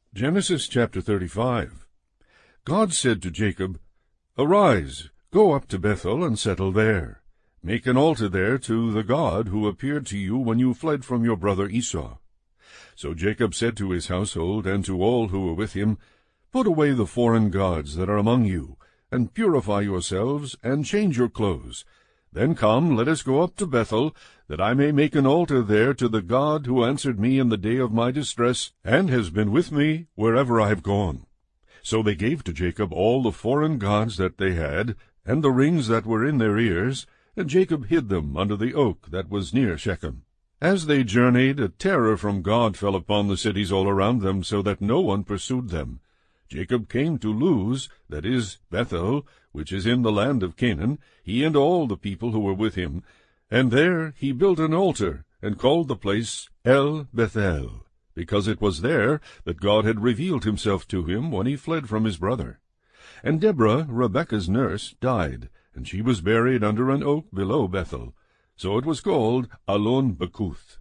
Genesis chapter 35. God said to Jacob, Arise, go up to Bethel and settle there. Make an altar there to the God who appeared to you when you fled from your brother Esau. So Jacob said to his household and to all who were with him, Put away the foreign gods that are among you, and purify yourselves, and change your clothes. Then come, let us go up to Bethel, that I may make an altar there to the God who answered me in the day of my distress, and has been with me wherever I have gone. So they gave to Jacob all the foreign gods that they had, and the rings that were in their ears, and Jacob hid them under the oak that was near Shechem. As they journeyed, a terror from God fell upon the cities all around them, so that no one pursued them. Jacob came to Luz, that is, Bethel, which is in the land of Canaan, he and all the people who were with him, and there he built an altar, and called the place El Bethel, because it was there that God had revealed himself to him when he fled from his brother. And Deborah, Rebekah's nurse, died, and she was buried under an oak below Bethel. So it was called Allon Bakuth.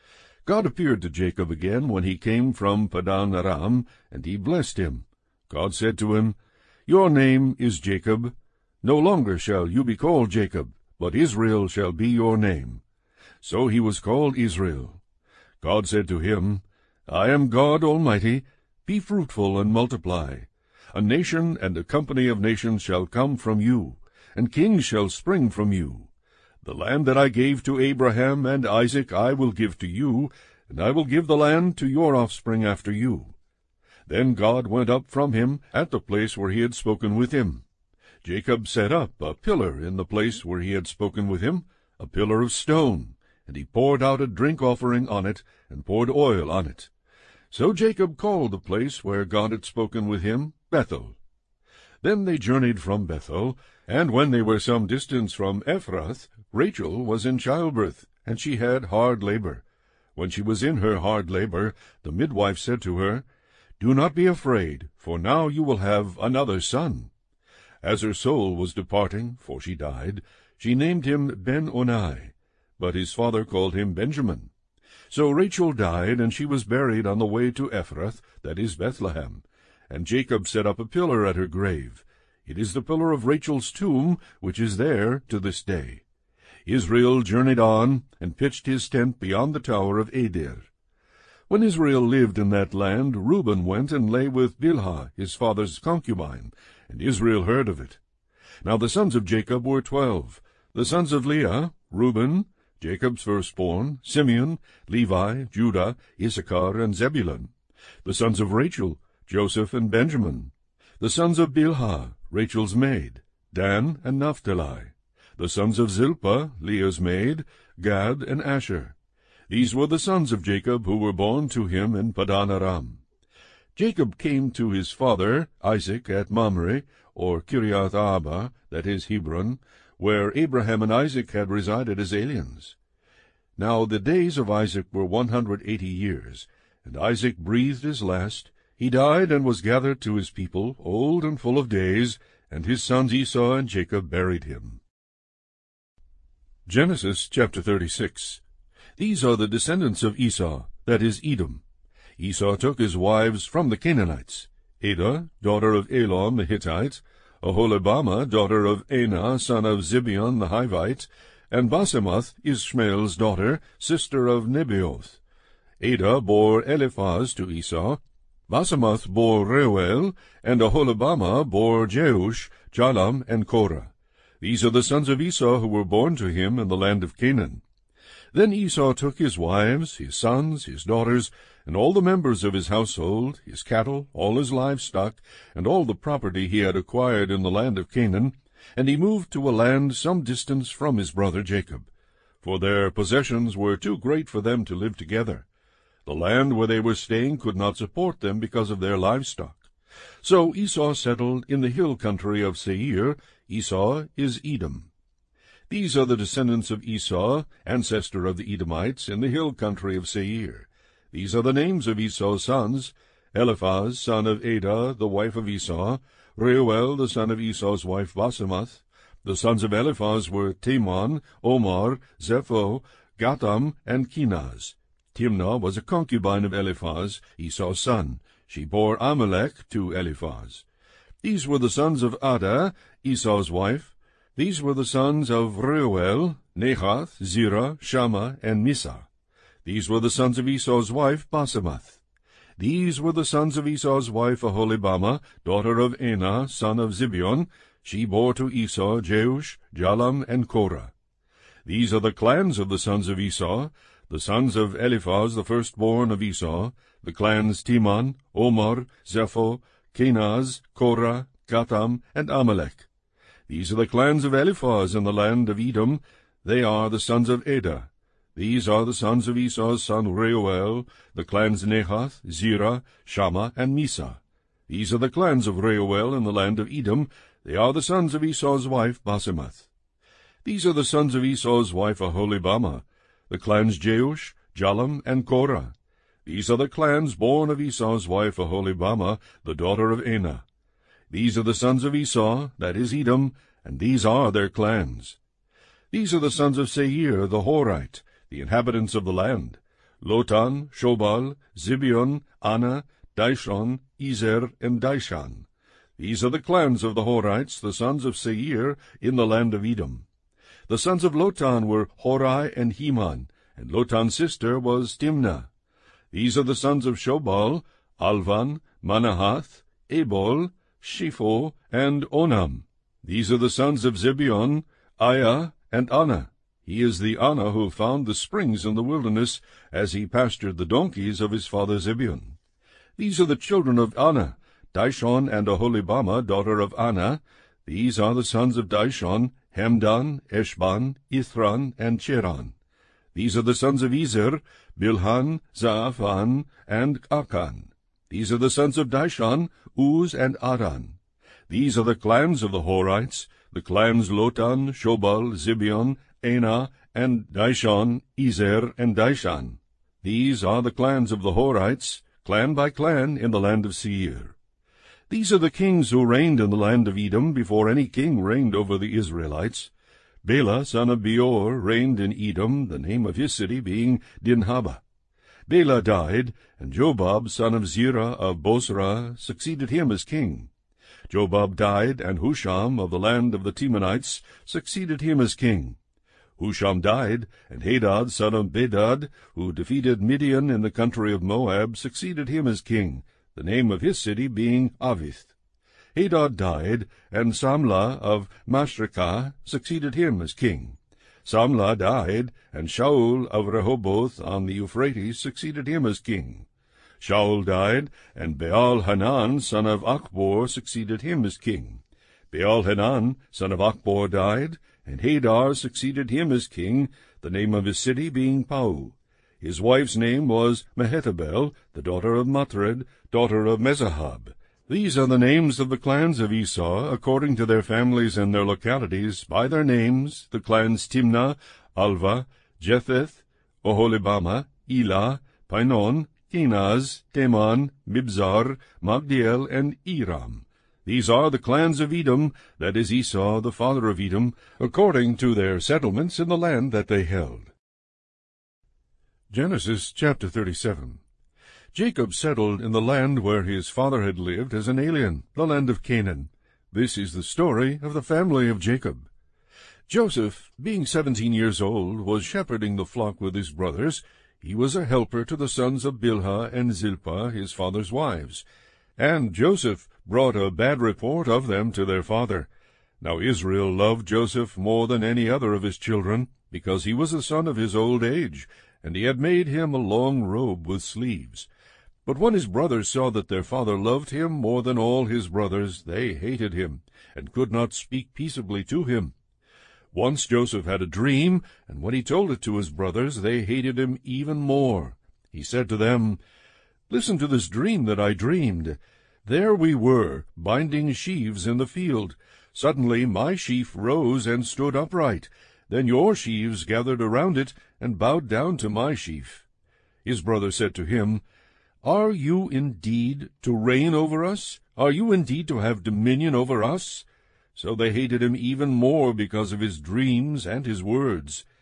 God appeared to Jacob again when he came from Padan Aram, and he blessed him. God said to him, Your name is Jacob. No longer shall you be called Jacob, but Israel shall be your name. So he was called Israel. God said to him, I am God Almighty. Be fruitful and multiply. A nation and a company of nations shall come from you, and kings shall spring from you. The land that I gave to Abraham and Isaac I will give to you, and I will give the land to your offspring after you. Then God went up from him at the place where he had spoken with him. Jacob set up a pillar in the place where he had spoken with him, a pillar of stone, and he poured out a drink offering on it, and poured oil on it. So Jacob called the place where God had spoken with him Bethel. Then they journeyed from Bethel, and when they were some distance from Ephrath, Rachel was in childbirth, and she had hard labor. When she was in her hard labor, the midwife said to her, Do not be afraid, for now you will have another son. As her soul was departing, for she died, she named him Ben-Oni, but his father called him Benjamin. So Rachel died, and she was buried on the way to Ephrath, that is Bethlehem. And Jacob set up a pillar at her grave. It is the pillar of Rachel's tomb, which is there to this day. Israel journeyed on, and pitched his tent beyond the tower of Adir. When Israel lived in that land, Reuben went and lay with Bilhah, his father's concubine, and Israel heard of it. Now the sons of Jacob were 12. The sons of Leah, Reuben, Jacob's firstborn, Simeon, Levi, Judah, Issachar, and Zebulun. The sons of Rachel, Joseph and Benjamin. The sons of Bilhah, Rachel's maid, Dan and Naphtali. The sons of Zilpah, Leah's maid, Gad and Asher. These were the sons of Jacob who were born to him in Padan Aram. Jacob came to his father Isaac at Mamre, or Kiriath Arba, that is Hebron, where Abraham and Isaac had resided as aliens. Now the days of Isaac were 180 years, and Isaac breathed his last. He died and was gathered to his people, old and full of days, and his sons Esau and Jacob buried him. Genesis chapter 36. These are the descendants of Esau, that is Edom. Esau took his wives from the Canaanites, Adah, daughter of Elon the Hittite, Oholibamah, daughter of Anah, son of Zibeon the Hivite, and Basemath, Ishmael's daughter, sister of Nebaioth. Adah bore Eliphaz to Esau. Basemath bore Reuel, and Oholibamah bore Jeush, Jalam, and Korah. These are the sons of Esau who were born to him in the land of Canaan. Then Esau took his wives, his sons, his daughters, and all the members of his household, his cattle, all his livestock, and all the property he had acquired in the land of Canaan, and he moved to a land some distance from his brother Jacob, for their possessions were too great for them to live together. The land where they were staying could not support them because of their livestock. So Esau settled in the hill country of Seir. Esau is Edom. These are the descendants of Esau, ancestor of the Edomites, in the hill country of Seir. These are the names of Esau's sons: Eliphaz, son of Adah, the wife of Esau; Reuel, the son of Esau's wife Basemath. The sons of Eliphaz were Teman, Omar, Zepho, Gatam, and Kenaz. Timnah was a concubine of Eliphaz, Esau's son. She bore Amalek to Eliphaz. These were the sons of Adah, Esau's wife. These were the sons of Reuel, Nahath, Zerah, Shammah, and Mizah. These were the sons of Esau's wife, Basemath. These were the sons of Esau's wife, Aholibamah, daughter of Anah, son of Zibeon. She bore to Esau Jeush, Jalam, and Korah. These are the clans of the sons of Esau, the sons of Eliphaz, the firstborn of Esau, the clans Timon, Omar, Zepho, Kenaz, Korah, Gatam, and Amalek. These are the clans of Eliphaz in the land of Edom. They are the sons of Adah. These are the sons of Esau's son Reuel, the clans Nahath, Zerah, Shammah, and Mizah. These are the clans of Reuel in the land of Edom. They are the sons of Esau's wife Basemath. These are the sons of Esau's wife Aholibamah, the clans Jeush, Jalam, and Korah. These are the clans born of Esau's wife Aholibamah, the daughter of Anah. These are the sons of Esau, that is Edom, and these are their clans. These are the sons of Seir the Horite, the inhabitants of the land: Lotan, Shobal, Zibeon, Anah, Dishon, Ezer, and Dishan. These are the clans of the Horites, the sons of Seir, in the land of Edom. The sons of Lotan were Horai and Heman, and Lotan's sister was Timnah. These are the sons of Shobal: Alvan, Manahath, Ebal, Shepho, and Onam. These are the sons of Zibeon: Aiah and Anah. He is the Anah who found the springs in the wilderness, as he pastured the donkeys of his father Zibeon. These are the children of Anah, Dishon and Aholibamah, daughter of Anah. These are the sons of Dishon: Hemdan, Eshban, Ithran, and Cheran. These are the sons of Ezer: Bilhan, Zaaphan, and Akan. These are the sons of Dishon: Uz and Aran. These are the clans of the Horites, the clans Lotan, Shobal, Zibeon, Anah, and Dishon, Ezer, and Dishan. These are the clans of the Horites, clan by clan, in the land of Seir. These are the kings who reigned in the land of Edom before any king reigned over the Israelites. Bela, son of Beor, reigned in Edom, the name of his city being Dinhaba. Bela died, and Jobab, son of Zerah of Bosra, succeeded him as king. Jobab died, and Husham of the land of the Temanites succeeded him as king. Husham died, and Hadad, son of Bedad, who defeated Midian in the country of Moab, succeeded him as king, the name of his city being Avith. Hadad died, and Samlah of Masrekah succeeded him as king. Samlah died, and Shaul of Rehoboth on the Euphrates succeeded him as king. Shaul died, and Baal-Hanan, son of Achbor, succeeded him as king. Baal-Hanan, son of Achbor, died, and Hadar succeeded him as king, the name of his city being Pau. His wife's name was Mehetabel, the daughter of Matred, daughter of Mezahab. These are the names of the clans of Esau, according to their families and their localities, by their names, the clans Timnah, Alva, Jetheth, Oholibamah, Elah, Pinon, Kenaz, Teman, Mibzar, Magdiel, and Iram. These are the clans of Edom, that is Esau, the father of Edom, according to their settlements in the land that they held. Genesis chapter 37. Jacob settled in the land where his father had lived as an alien, the land of Canaan. This is the story of the family of Jacob. Joseph, being 17 years old, was shepherding the flock with his brothers. He was a helper to the sons of Bilhah and Zilpah, his father's wives. And Joseph brought a bad report of them to their father. Now Israel loved Joseph more than any other of his children, because he was the son of his old age, and he had made him a long robe with sleeves. But when his brothers saw that their father loved him more than all his brothers, they hated him, and could not speak peaceably to him. Once Joseph had a dream, and when he told it to his brothers, they hated him even more. He said to them, "Listen to this dream that I dreamed. There we were, binding sheaves in the field. Suddenly my sheaf rose and stood upright. Then your sheaves gathered around it and bowed down to my sheaf." His brother said to him, "Are you indeed to reign over us? Are you indeed to have dominion over us?" So they hated him even more because of his dreams and his words.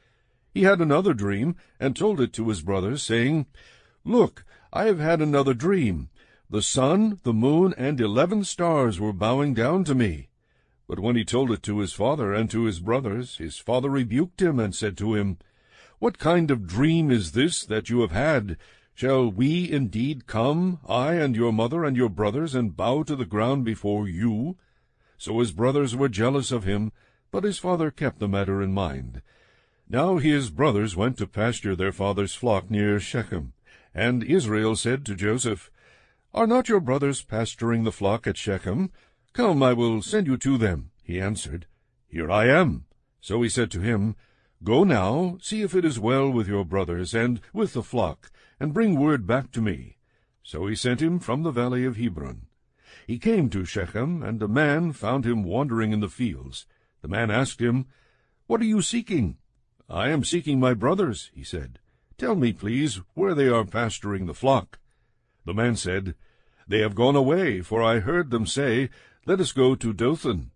He had another dream, and told it to his brothers, saying, "Look, I have had another dream. The sun, the moon, and 11 stars were bowing down to me." But when he told it to his father and to his brothers, his father rebuked him, and said to him, "What kind of dream is this that you have had? Shall we indeed come, I and your mother and your brothers, and bow to the ground before you?" So his brothers were jealous of him, but his father kept the matter in mind. Now his brothers went to pasture their father's flock near Shechem. And Israel said to Joseph, "Are not your brothers pasturing the flock at Shechem? Come, I will send you to them." He answered, "Here I am." So he said to him, "Go now, see if it is well with your brothers and with the flock, and bring word back to me." So he sent him from the valley of Hebron. He came to Shechem, and a man found him wandering in the fields. The man asked him, "What are you seeking?" "I am seeking my brothers," he said. "Tell me, please, where they are pasturing the flock." The man said, "They have gone away, for I heard them say, 'Let us go to Dothan.'"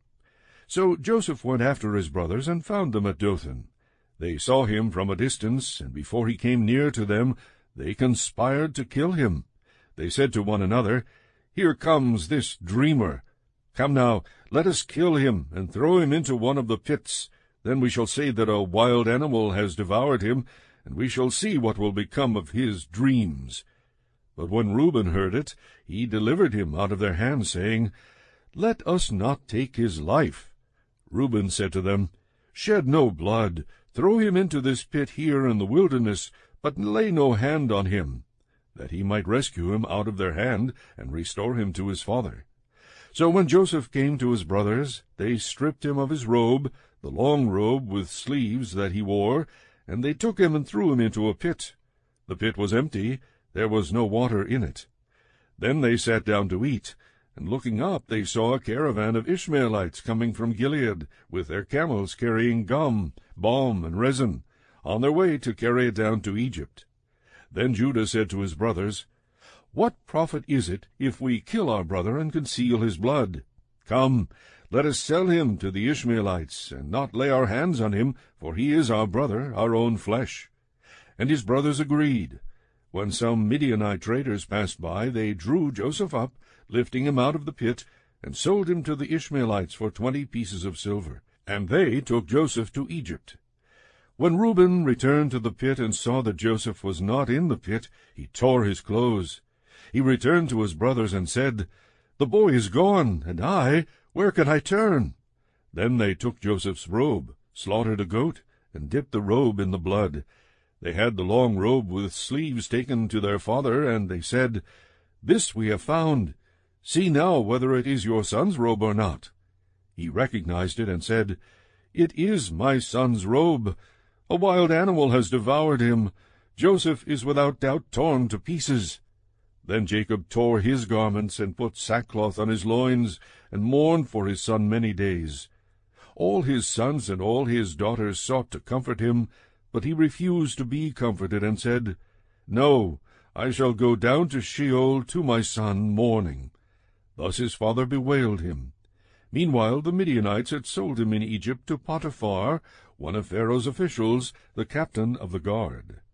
So Joseph went after his brothers, and found them at Dothan. They saw him from a distance, and before he came near to them, they conspired to kill him. They said to one another, "Here comes this dreamer. Come now, let us kill him, and throw him into one of the pits. Then we shall say that a wild animal has devoured him, and we shall see what will become of his dreams." But when Reuben heard it, he delivered him out of their hands, saying, "Let us not take his life." Reuben said to them, "Shed no blood. Throw him into this pit here in the wilderness, but lay no hand on him," that he might rescue him out of their hand, and restore him to his father. So when Joseph came to his brothers, they stripped him of his robe, the long robe with sleeves that he wore, and they took him and threw him into a pit. The pit was empty, there was no water in it. Then they sat down to eat, and looking up they saw a caravan of Ishmaelites coming from Gilead, with their camels carrying gum, balm, and resin, on their way to carry it down to Egypt. Then Judah said to his brothers, "What profit is it if we kill our brother and conceal his blood? Come, let us sell him to the Ishmaelites, and not lay our hands on him, for he is our brother, our own flesh." And his brothers agreed. When some Midianite traders passed by, they drew Joseph up, lifting him out of the pit, and sold him to the Ishmaelites for 20 pieces of silver. And they took Joseph to Egypt. When Reuben returned to the pit and saw that Joseph was not in the pit, he tore his clothes. He returned to his brothers and said, "The boy is gone, and where can I turn?" Then they took Joseph's robe, slaughtered a goat, and dipped the robe in the blood. They had the long robe with sleeves taken to their father, and they said, "This we have found. See now whether it is your son's robe or not." He recognized it and said, "It is my son's robe. A wild animal has devoured him. Joseph is without doubt torn to pieces." Then Jacob tore his garments, and put sackcloth on his loins, and mourned for his son many days. All his sons and all his daughters sought to comfort him, but he refused to be comforted, and said, "No, I shall go down to Sheol to my son mourning." Thus his father bewailed him. Meanwhile the Midianites had sold him in Egypt to Potiphar, one of Pharaoh's officials, the captain of the guard.